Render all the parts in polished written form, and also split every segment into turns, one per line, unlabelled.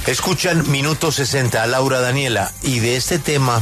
Escuchan Minuto 60 a Laura Daniela, y de este tema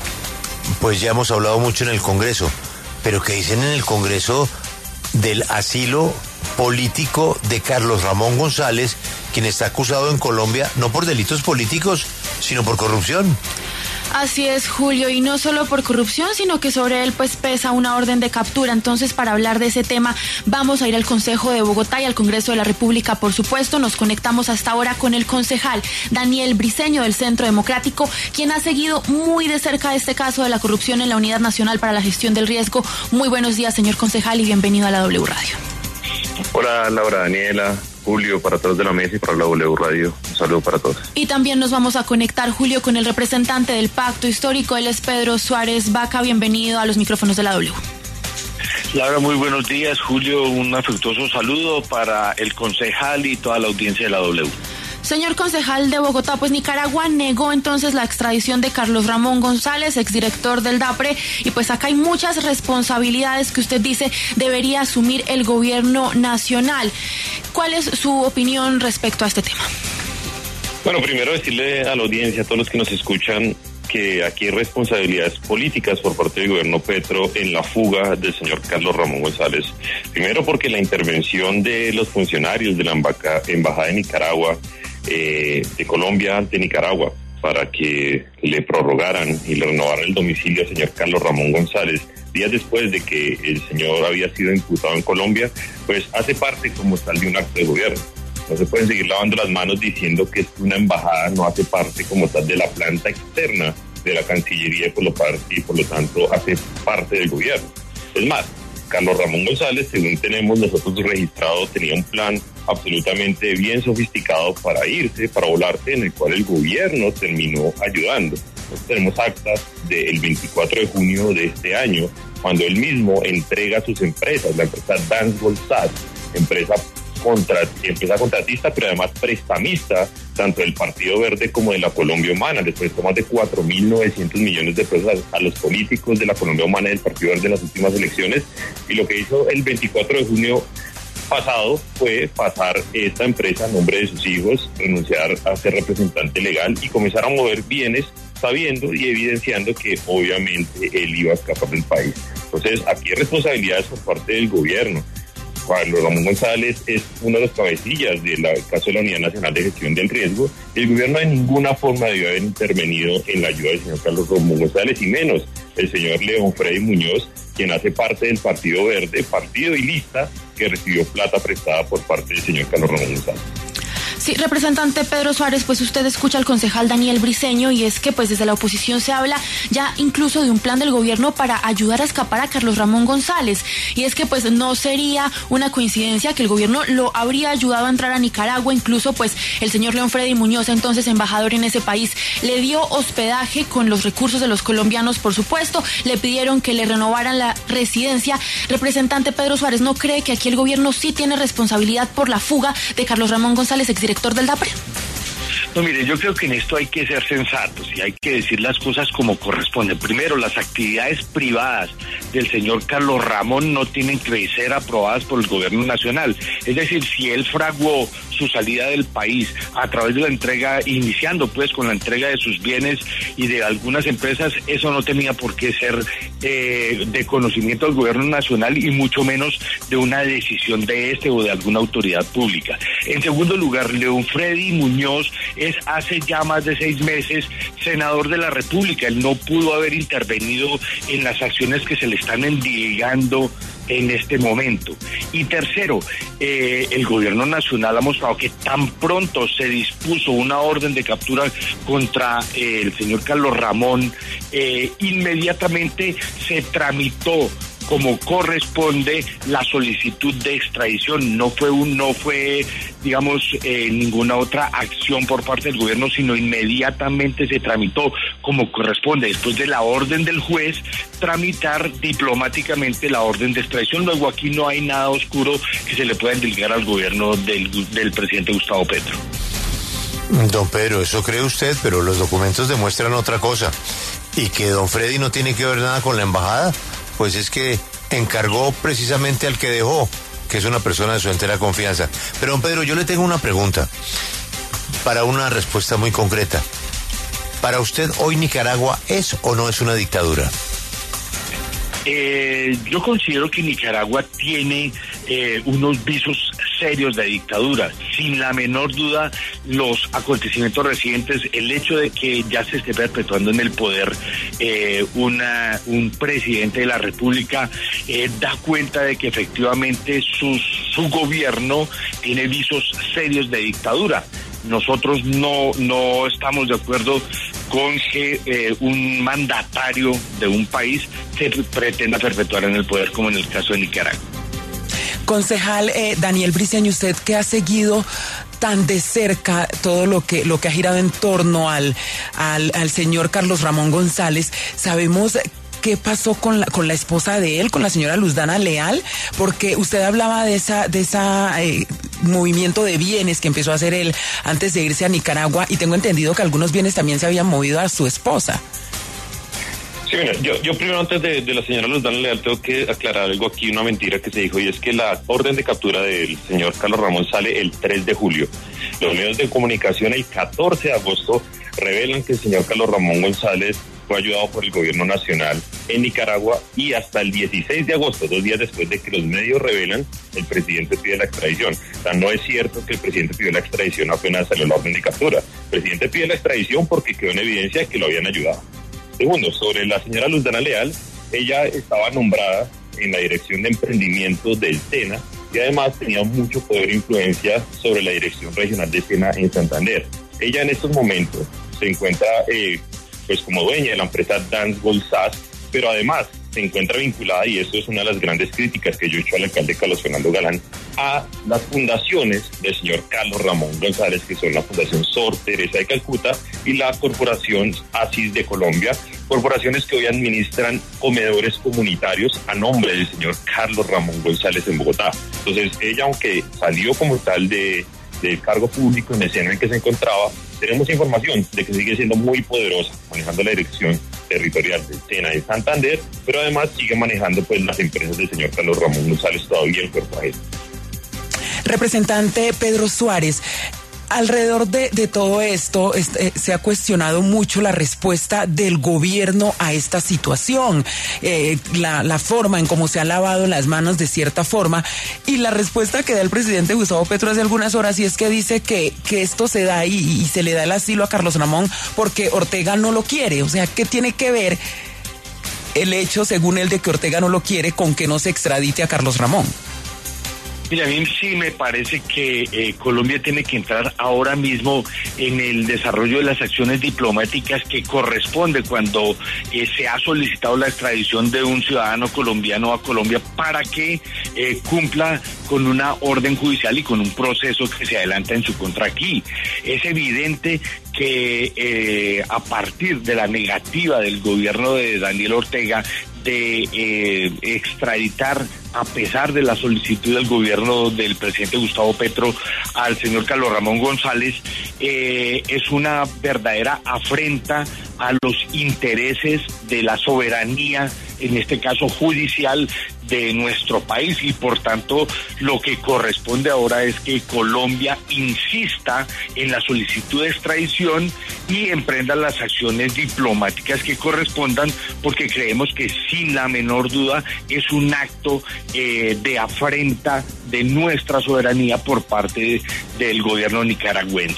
pues ya hemos hablado mucho en el Congreso, pero ¿qué dicen en el Congreso del asilo político de Carlos Ramón González, quien está acusado en Colombia no por delitos políticos, sino por corrupción?
Así es, Julio, y no solo por corrupción, sino que sobre él pues pesa una orden de captura. Entonces, para hablar de ese tema, vamos a ir al Consejo de Bogotá y al Congreso de la República, por supuesto. Nos conectamos hasta ahora con el concejal Daniel Briceño del Centro Democrático, quien ha seguido muy de cerca este caso de la corrupción en la Unidad Nacional para la Gestión del Riesgo. Muy buenos días, señor concejal, y bienvenido a la W Radio.
Hola, Laura Daniela, Julio, para todos de la mesa y para la W Radio. Un saludo para todos.
Y también nos vamos a conectar, Julio, con el representante del Pacto Histórico. Él es Pedro Suárez Vaca. Bienvenido a los micrófonos de la W.
Laura, muy buenos días. Julio, un afectuoso saludo para el concejal y toda la audiencia de la W.
Señor concejal de Bogotá, pues Nicaragua negó entonces la extradición de Carlos Ramón González, exdirector del DAPRE, y pues acá hay muchas responsabilidades que usted dice debería asumir el gobierno nacional. ¿Cuál es su opinión respecto a este tema?
Bueno, primero decirle a la audiencia, a todos los que nos escuchan, que aquí hay responsabilidades políticas por parte del gobierno Petro en la fuga del señor Carlos Ramón González. Primero porque la intervención de los funcionarios de la Embajada de Nicaragua, de Colombia ante Nicaragua, para que le prorrogaran y le renovaran el domicilio al señor Carlos Ramón González, días después de que el señor había sido imputado en Colombia, pues hace parte como tal de un acto de gobierno. No se pueden seguir lavando las manos diciendo que una embajada no hace parte como tal de la planta externa de la Cancillería y por lo tanto hace parte del gobierno. Es más, Carlos Ramón González, según tenemos nosotros registrado, tenía un plan absolutamente bien sofisticado para irse, para volarse, en el cual el gobierno terminó ayudando. Nosotros tenemos actas del 24 de junio de este año, cuando él mismo entrega sus empresas, la empresa Dance Goldsat, empresa contratista, pero además prestamista, tanto del Partido Verde como de la Colombia Humana. Les prestó más de 4.900 millones de pesos a los políticos de la Colombia Humana y del Partido Verde en las últimas elecciones. Y lo que hizo el 24 de junio pasado fue pasar esta empresa a nombre de sus hijos, renunciar a ser representante legal y comenzar a mover bienes, sabiendo y evidenciando que obviamente él iba a escapar del país. Entonces, aquí hay responsabilidades por parte del gobierno. Carlos Ramón González es uno de los cabecillas del caso de la Unidad Nacional de Gestión del Riesgo. El gobierno de ninguna forma debió haber intervenido en la ayuda del señor Carlos Ramón González, y menos el señor León Freddy Muñoz, quien hace parte del Partido Verde, partido y lista que recibió plata prestada por parte del señor Carlos Ramón González.
Sí, representante Pedro Suárez, pues usted escucha al concejal Daniel Briceño, y es que pues desde la oposición se habla ya incluso de un plan del gobierno para ayudar a escapar a Carlos Ramón González, y es que pues no sería una coincidencia que el gobierno lo habría ayudado a entrar a Nicaragua. Incluso pues el señor León Freddy Muñoz, entonces embajador en ese país, le dio hospedaje con los recursos de los colombianos, por supuesto, le pidieron que le renovaran la residencia. Representante Pedro Suárez, ¿no cree que aquí el gobierno sí tiene responsabilidad por la fuga de Carlos Ramón González, exdirector del DAPRE?
No, mire, yo creo que en esto hay que ser sensatos y hay que decir las cosas como corresponden. Primero, las actividades privadas del señor Carlos Ramón no tienen que ser aprobadas por el gobierno nacional. Es decir, si él fraguó su salida del país a través de la entrega, iniciando pues con la entrega de sus bienes y de algunas empresas, eso no tenía por qué ser de conocimiento del gobierno nacional, y mucho menos de una decisión de este o de alguna autoridad pública. En segundo lugar, León Freddy Muñoz es hace ya más de 6 meses senador de la República. Él no pudo haber intervenido en las acciones que se le están endilgando en este momento. Y tercero, el gobierno nacional ha mostrado que tan pronto se dispuso una orden de captura contra el señor Carlos Ramón, inmediatamente se tramitó como corresponde la solicitud de extradición. No fue ninguna otra acción por parte del gobierno, sino inmediatamente se tramitó como corresponde, después de la orden del juez, tramitar diplomáticamente la orden de extradición. Luego aquí no hay nada oscuro que se le pueda endilgar al gobierno del presidente Gustavo Petro.
Don Pedro, eso cree usted, pero los documentos demuestran otra cosa. Y que don Freddy no tiene que ver nada con la embajada, pues es que encargó precisamente al que dejó, que es una persona de su entera confianza. Pero don Pedro, yo le tengo una pregunta. para una respuesta muy concreta. ¿Para usted hoy Nicaragua es o no es una dictadura?
Yo considero que Nicaragua tiene unos visos serios de dictadura. Sin la menor duda, los acontecimientos recientes, el hecho de que ya se esté perpetuando en el poder un presidente de la República, da cuenta de que efectivamente su gobierno tiene visos serios de dictadura. Nosotros no estamos de acuerdo con que un mandatario de un país se pretenda perpetuar en el poder, como en el caso de Nicaragua.
Concejal Daniel Briceño, usted que ha seguido tan de cerca todo lo que ha girado en torno al señor Carlos Ramón González, sabemos qué pasó con la esposa de él, con la señora Luzdana Leal, porque usted hablaba de esa movimiento de bienes que empezó a hacer él antes de irse a Nicaragua, y tengo entendido que algunos bienes también se habían movido a su esposa.
Sí, mira, yo primero, antes de la señora Luzdana Leal, tengo que aclarar algo aquí, una mentira que se dijo, y es que la orden de captura del señor Carlos Ramón sale el 3 de julio. Los medios de comunicación el 14 de agosto revelan que el señor Carlos Ramón González fue ayudado por el gobierno nacional en Nicaragua, y hasta el 16 de agosto, 2 días después de que los medios revelan, el presidente pide la extradición. O sea, no es cierto que el presidente pidió la extradición apenas salió la orden de captura. El presidente pide la extradición porque quedó en evidencia que lo habían ayudado. Segundo, sobre la señora Luzdana Leal, ella estaba nombrada en la dirección de emprendimiento del SENA y además tenía mucho poder e influencia sobre la dirección regional de SENA en Santander. Ella en estos momentos se encuentra pues como dueña de la empresa Dance Gold SAS, pero además se encuentra vinculada, y eso es una de las grandes críticas que yo he hecho al alcalde Carlos Fernando Galán, a las fundaciones del señor Carlos Ramón González, que son la Fundación Sor Teresa de Calcuta y la Corporación ASIS de Colombia, corporaciones que hoy administran comedores comunitarios a nombre del señor Carlos Ramón González en Bogotá. Entonces ella, aunque salió como tal del cargo público en el SENA en que se encontraba, tenemos información de que sigue siendo muy poderosa, manejando la dirección territorial del SENA en Santander, pero además sigue manejando pues las empresas del señor Carlos Ramón González todavía en cuerpo ajeno.
Representante Pedro Suárez, alrededor de todo esto se ha cuestionado mucho la respuesta del gobierno a esta situación, la forma en cómo se ha lavado las manos de cierta forma, y la respuesta que da el presidente Gustavo Petro hace algunas horas, y es que dice que esto se da y se le da el asilo a Carlos Ramón porque Ortega no lo quiere. O sea, ¿qué tiene que ver el hecho, según él, de que Ortega no lo quiere con que no se extradite a Carlos Ramón?
Mira, a mí sí me parece que Colombia tiene que entrar ahora mismo en el desarrollo de las acciones diplomáticas que corresponde cuando se ha solicitado la extradición de un ciudadano colombiano a Colombia para que cumpla con una orden judicial y con un proceso que se adelanta en su contra aquí. Es evidente que a partir de la negativa del gobierno de Daniel Ortega de extraditar, a pesar de la solicitud del gobierno del presidente Gustavo Petro al señor Carlos Ramón González, es una verdadera afrenta a los intereses de la soberanía, en este caso judicial, de nuestro país, y por tanto lo que corresponde ahora es que Colombia insista en la solicitud de extradición y emprenda las acciones diplomáticas que correspondan, porque creemos que sin la menor duda es un acto de afrenta de nuestra soberanía por parte del gobierno nicaragüense.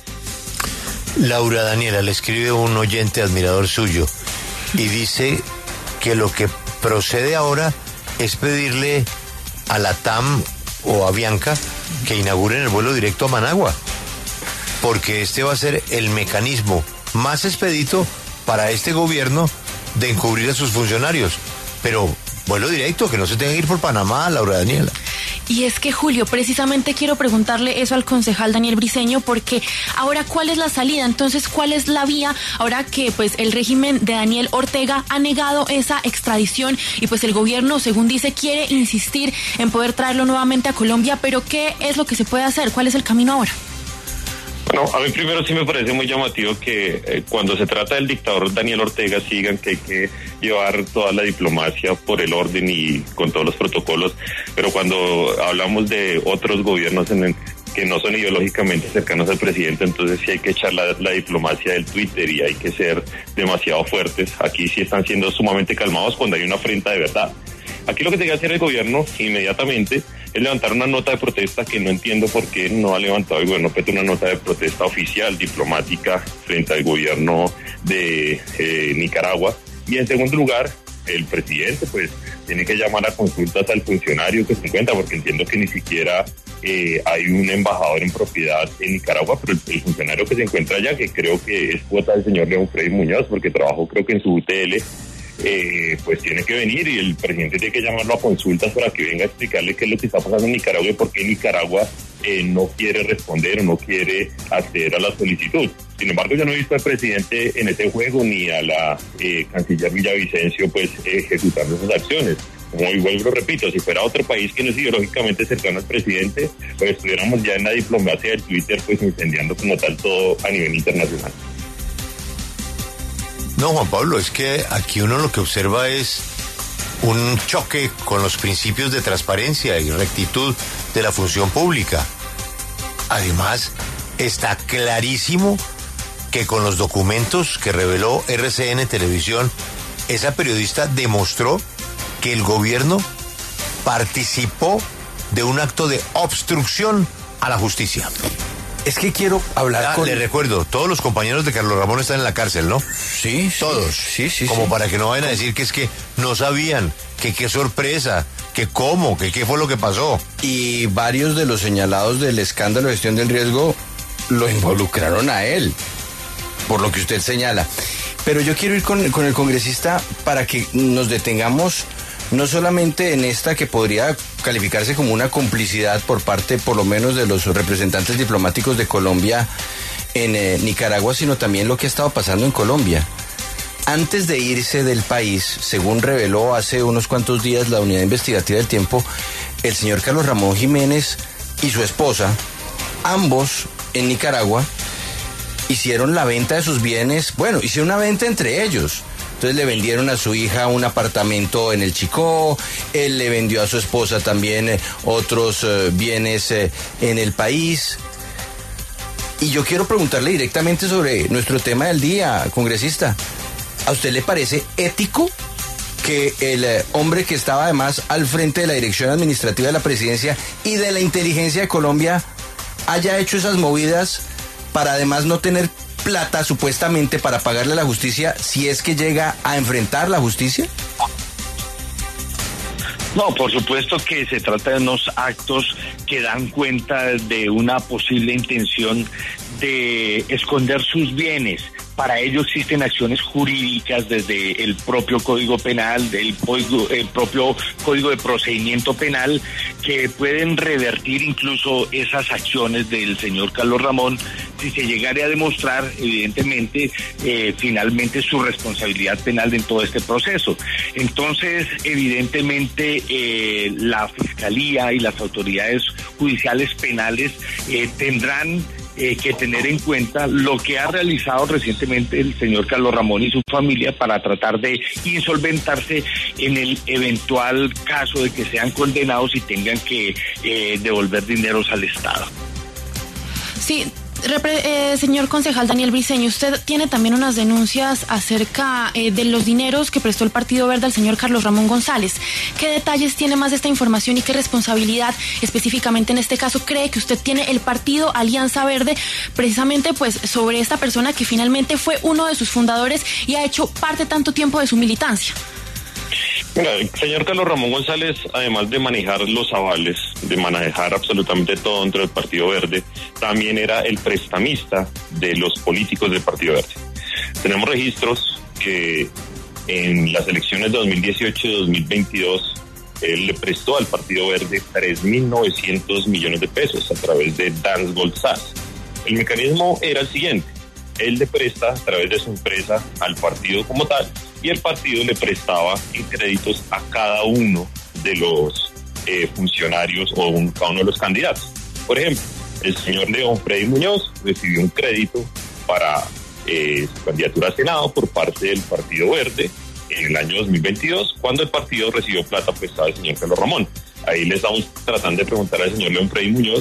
Laura Daniela, le escribe un oyente admirador suyo y dice que lo que procede ahora es pedirle a la TAM o a Bianca que inauguren el vuelo directo a Managua, porque este va a ser el mecanismo más expedito para este gobierno de encubrir a sus funcionarios. Pero vuelo directo, que no se tenga que ir por Panamá, Laura Daniela.
Y es que, Julio, precisamente quiero preguntarle eso al concejal Daniel Briceño, porque ahora, ¿cuál es la salida? Entonces, ¿cuál es la vía ahora que pues el régimen de Daniel Ortega ha negado esa extradición y pues el gobierno, según dice, quiere insistir en poder traerlo nuevamente a Colombia? Pero ¿qué es lo que se puede hacer? ¿Cuál es el camino ahora?
Bueno, a mí primero sí me parece muy llamativo que cuando se trata del dictador Daniel Ortega sigan que hay que llevar toda la diplomacia por el orden y con todos los protocolos, pero cuando hablamos de otros gobiernos que no son ideológicamente cercanos al presidente, entonces sí hay que echar la diplomacia del Twitter y hay que ser demasiado fuertes. Aquí sí están siendo sumamente calmados cuando hay una afrenta de verdad. Aquí lo que tiene que hacer el gobierno inmediatamente es levantar una nota de protesta, que no entiendo por qué no ha levantado el gobierno Petro una nota de protesta oficial, diplomática, frente al gobierno de Nicaragua. Y en segundo lugar, el presidente pues tiene que llamar a consultas al funcionario que se encuentra, porque entiendo que ni siquiera hay un embajador en propiedad en Nicaragua, pero el funcionario que se encuentra allá, que creo que es cuota del señor León Freddy Muñoz, porque trabajó creo que en su UTL, pues tiene que venir y el presidente tiene que llamarlo a consultas para que venga a explicarle qué es lo que está pasando en Nicaragua y por qué Nicaragua no quiere responder o no quiere acceder a la solicitud. Sin embargo, yo no he visto al presidente en ese juego ni a la canciller Villavicencio pues ejecutando esas acciones. Como igual lo repito, si fuera otro país que no es ideológicamente cercano al presidente, pues estuviéramos ya en la diplomacia del Twitter pues incendiando como tal todo a nivel internacional.
No, Juan Pablo, es que aquí uno lo que observa es un choque con los principios de transparencia y rectitud de la función pública. Además, está clarísimo que con los documentos que reveló RCN Televisión, esa periodista demostró que el gobierno participó de un acto de obstrucción a la justicia.
Es que quiero hablar con...
Le recuerdo, todos los compañeros de Carlos Ramón están en la cárcel, ¿no?
Sí.
Todos.
Sí.
Como para que no vayan a decir que es que no sabían, que qué sorpresa, que cómo, que qué fue lo que pasó.
Y varios de los señalados del escándalo de gestión del riesgo lo involucraron a él, por lo que usted señala. Pero yo quiero ir con el congresista para que nos detengamos no solamente en esta que podría calificarse como una complicidad por parte, por lo menos, de los representantes diplomáticos de Colombia en Nicaragua, sino también lo que ha estado pasando en Colombia. Antes de irse del país, según reveló hace unos cuantos días la Unidad Investigativa del Tiempo, el señor Carlos Ramón Jiménez y su esposa, ambos en Nicaragua, hicieron la venta de sus bienes, hicieron una venta entre ellos. Entonces le vendieron a su hija un apartamento en el Chicó, él le vendió a su esposa también otros bienes en el país. Y yo quiero preguntarle directamente sobre nuestro tema del día, congresista. ¿A usted le parece ético que el hombre que estaba además al frente de la Dirección Administrativa de la Presidencia y de la Inteligencia de Colombia haya hecho esas movidas para además no tener plata supuestamente para pagarle a la justicia si es que llega a enfrentar la justicia?
No, por supuesto que se trata de unos actos que dan cuenta de una posible intención de esconder sus bienes. Para ello existen acciones jurídicas desde el propio Código Penal, el propio Código de Procedimiento Penal, que pueden revertir incluso esas acciones del señor Carlos Ramón si se llegara a demostrar, evidentemente, finalmente su responsabilidad penal en todo este proceso. Entonces, evidentemente, la Fiscalía y las autoridades judiciales penales tendrán que tener en cuenta lo que ha realizado recientemente el señor Carlos Ramón y su familia para tratar de insolventarse en el eventual caso de que sean condenados y tengan que devolver dineros al Estado.
Sí. Señor concejal Daniel Briceño, usted tiene también unas denuncias acerca de los dineros que prestó el Partido Verde al señor Carlos Ramón González. ¿Qué detalles tiene más de esta información y qué responsabilidad específicamente en este caso cree que usted tiene el partido Alianza Verde precisamente pues sobre esta persona que finalmente fue uno de sus fundadores y ha hecho parte tanto tiempo de su militancia?
Mira, el señor Carlos Ramón González, además de manejar los avales, de manejar absolutamente todo dentro del Partido Verde, también era el prestamista de los políticos del Partido Verde. Tenemos registros que en las elecciones de 2018 y 2022 él le prestó al Partido Verde 3.900 millones de pesos a través de Dance Gold SAS. El mecanismo era el siguiente: él le presta a través de su empresa al partido como tal, y el partido le prestaba en créditos a cada uno de los funcionarios o cada uno de los candidatos. Por ejemplo, el señor León Freddy Muñoz recibió un crédito para su candidatura a Senado por parte del Partido Verde en el año 2022, cuando el partido recibió plata prestada del señor Carlos Ramón. Ahí le estamos tratando de preguntar al señor León Freddy Muñoz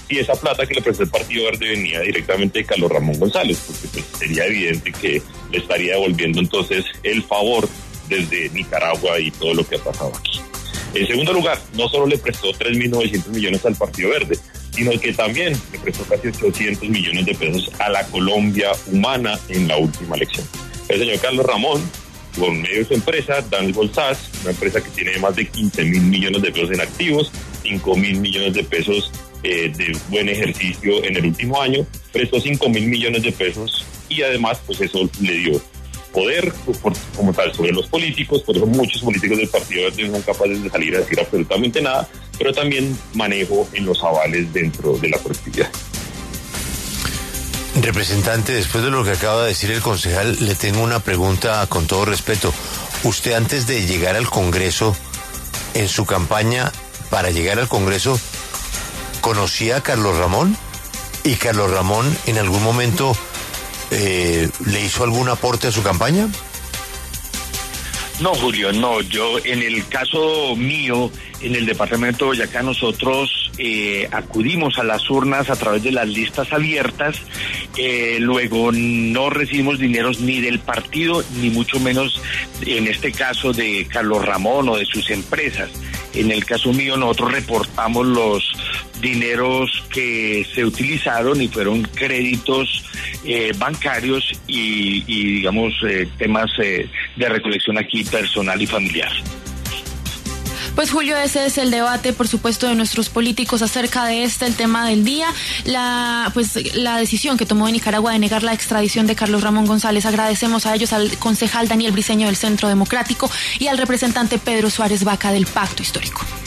si esa plata que le prestó el Partido Verde venía directamente de Carlos Ramón González, porque pues sería evidente que le estaría devolviendo entonces el favor desde Nicaragua y todo lo que ha pasado aquí. En segundo lugar, no solo le prestó 3.900 millones al Partido Verde, sino que también le prestó casi 800 millones de pesos a la Colombia humana en la última elección. El señor Carlos Ramón, con medio de su empresa, Dan Golsaz, una empresa que tiene más de 15.000 millones de pesos en activos, 5.000 millones de pesos de buen ejercicio en el último año, prestó 5.000 millones de pesos y además pues eso le dio poder como tal sobre los políticos. Por eso muchos políticos del Partido Verde no son capaces de salir a decir absolutamente nada, pero también manejo en los avales dentro de la colectividad.
Representante, después de lo que acaba de decir el concejal, le tengo una pregunta con todo respeto. Usted antes de llegar al Congreso, en su campaña para llegar al Congreso, ¿conocía a Carlos Ramón? ¿Y Carlos Ramón en algún momento le hizo algún aporte a su campaña?
No, Julio, no. Yo, en el caso mío, en el departamento de Boyacá, nosotros acudimos a las urnas a través de las listas abiertas. Luego no recibimos dineros ni del partido, ni mucho menos, en este caso, de Carlos Ramón o de sus empresas. En el caso mío, nosotros reportamos los dineros que se utilizaron y fueron créditos bancarios y digamos, temas de recolección aquí personal y familiar.
Pues Julio, ese es el debate, por supuesto, de nuestros políticos acerca de el tema del día, la decisión que tomó Nicaragua de negar la extradición de Carlos Ramón González. Agradecemos a ellos, al concejal Daniel Briceño del Centro Democrático y al representante Pedro Suárez Vaca del Pacto Histórico.